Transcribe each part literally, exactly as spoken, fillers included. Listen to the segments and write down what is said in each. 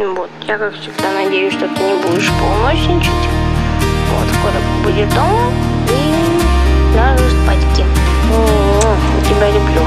Вот, я как всегда надеюсь, что ты не будешь полночничать. Вот, скоро будет дома и ляжу спать. Я тебя люблю.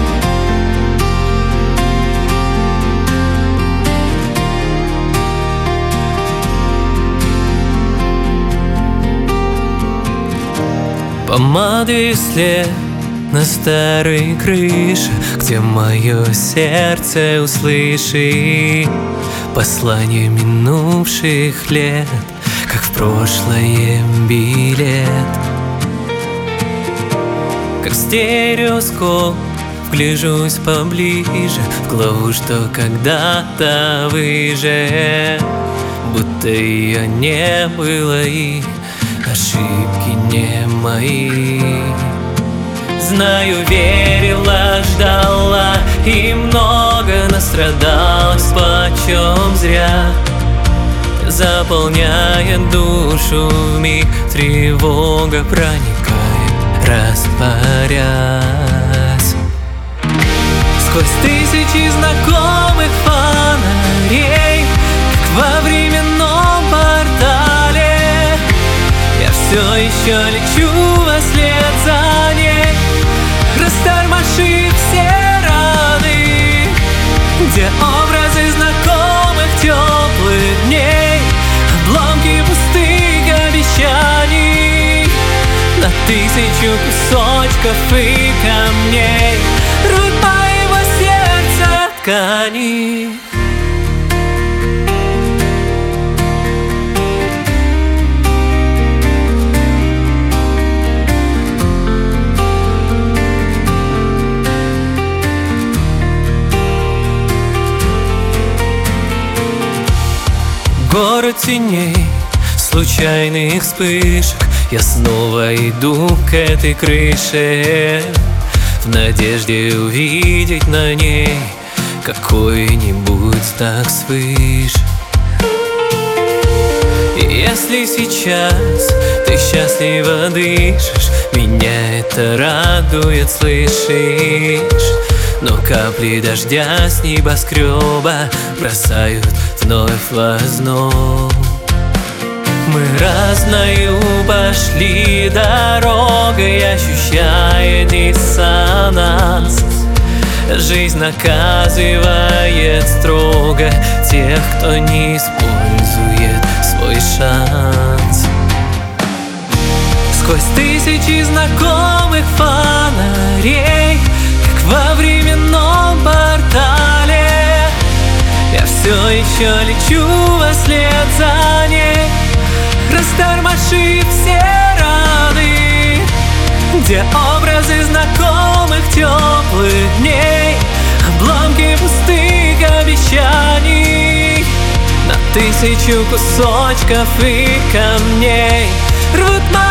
Помады след на старой крыше, где мое сердце услышит послание минувших лет, как в прошлое билет. Как в стереоскоп вгляжусь поближе в главу, что когда-то выжил, будто ее не было и ошибки не мои. Знаю, верила, ждала и много настрадалась, почем зря, заполняя душу вмиг, тревога проникает, растворясь. Сквозь тысячи знакомых фонарей, как во временном портале, я все еще лечу вслед за ней, растормошив все раны, где образы знакомых теплых дней, обломки пустых обещаний, на тысячу кусочков и камней рвут моего сердца ткани. Город теней, случайных вспышек, я снова иду к этой крыше, в надежде увидеть на ней какой-нибудь знак свыше. И если сейчас ты счастливо дышишь, меня это радует, слышишь? Но капли дождя с небоскреба бросают вновь в озноб. Мы разною пошли дорогой, ощущая диссонанс. Жизнь наказывает строго тех, кто не использует свой шанс. Сквозь тысячи знакомых фонарей, во временном портале, я все еще лечу вслед за ней, растормошив все раны, где образы знакомых теплых дней, обломки пустых обещаний, на тысячу кусочков и камней рвут мои